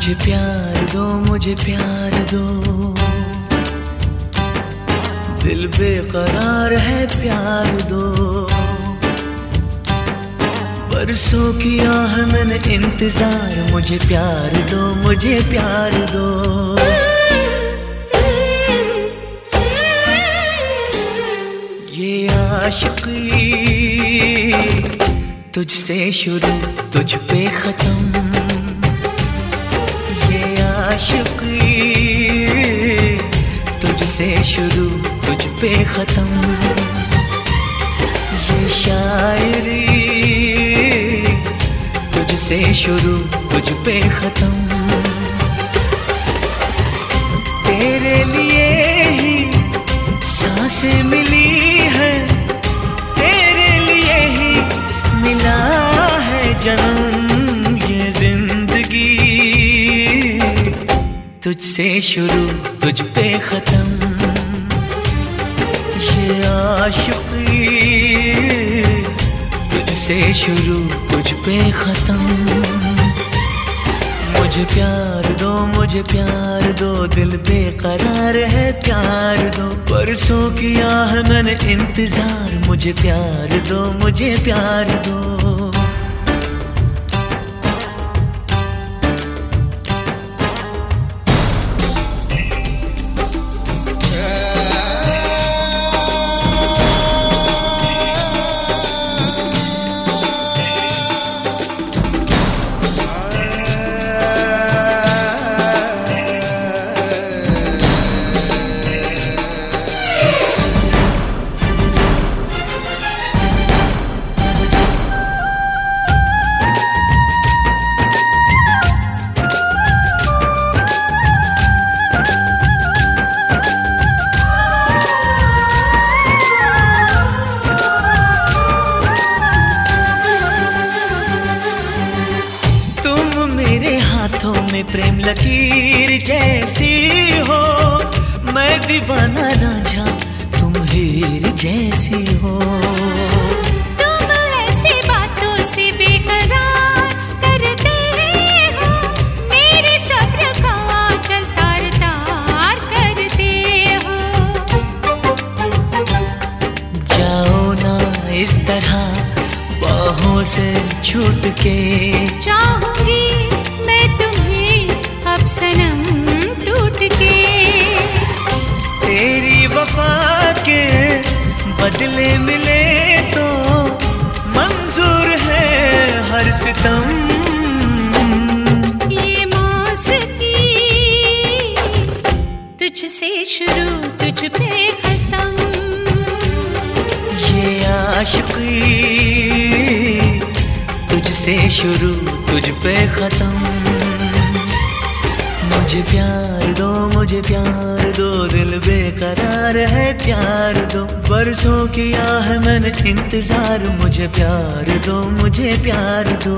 मुझे प्यार दो, मुझे प्यार दो, दिल बेकरार है, प्यार दो। बरसों किया है मैंने इंतजार, मुझे प्यार दो, मुझे प्यार दो। ये आशिकी तुझसे शुरू, तुझ पे खत्म। ये आशिकी तुझसे शुरू, तुझ पे खत्म। ये शायरी तुझसे शुरू, तुझ पे खत्म। तेरे लिए ही सांसें मिली है, तेरे लिए ही मिला है जन्म। ये जिंदगी तुझसे शुरू, तुझ पे खत्म। ये आशिकी तुझसे शुरू, तुझ पे खत्म। मुझे प्यार दो, मुझे प्यार दो, दिल बेकरार है, प्यार दो। बरसों किया है मैंने इंतजार, मुझे प्यार दो, मुझे प्यार दो। मेरे हाथों में प्रेम लकीर जैसी हो, मैं दीवाना रांझा, तुम हीर जैसी हो। तुम ऐसी बातों से बेकरार करते हो, मेरे सब्र का आंचल तार तार करते हो। जाओ ना इस तरह बाहों से छूट के, चाहूंगी मैं तुम्हें अब सनम टूट के। तेरी वफा के बदले मिले तो मंजूर है हर सितम। ये मौसकी तुझसे शुरू, तुझ पे खत्म। ये आशिकी तुझसे शुरू, तुझ पे खत्म। मुझे प्यार दो, मुझे प्यार दो, दिल बेकरार है, प्यार दो। बरसों किया है मैंने इंतजार, मुझे प्यार दो, मुझे प्यार दो।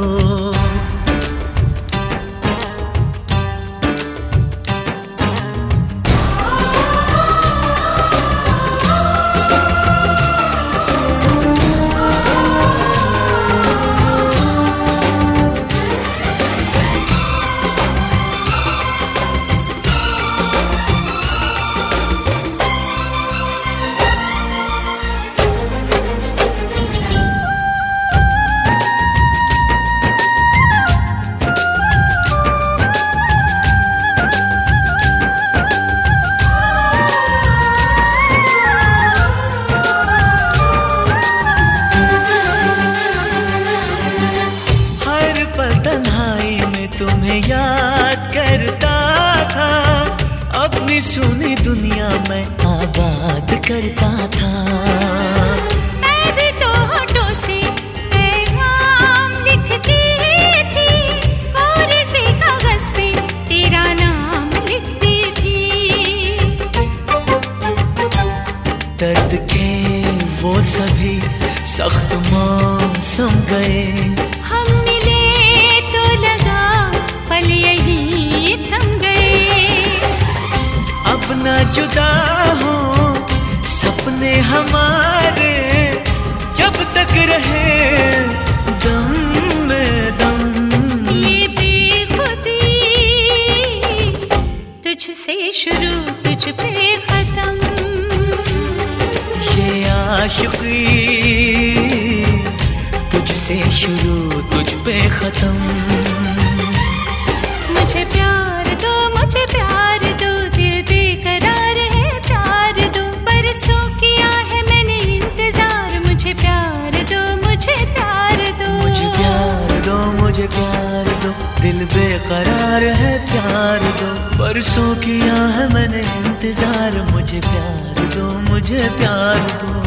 तन्हाई में तुम्हें याद करता था, अपनी सुनी दुनिया में आबाद करता था। मैं भी तो होठों से पैगाम लिखती थी, और से कागज पे तेरा नाम लिखती थी। दर्द के वो सभी सख्त मौसम गए, हम मिले तो लगा पल यही थम गए। अब ना जुदा हो सपने हमारे, जब तक रहे दम में दम। ये बेखुदी से शुरू तुझ पे खत्म। ये आशिकी तुझसे शुरू तुझ पे खत्म। मुझे प्यार दो, मुझे प्यार दो, दिल बेकरार है प्यार दो। बरसों किया है मैंने इंतजार, मुझे प्यार दो, मुझे प्यार दो। मुझे प्यार दो, मुझे प्यार दो, दिल बेकरार है प्यार दो। बरसों किया है मैंने इंतजार, मुझे प्यार दो, मुझे प्यार दो।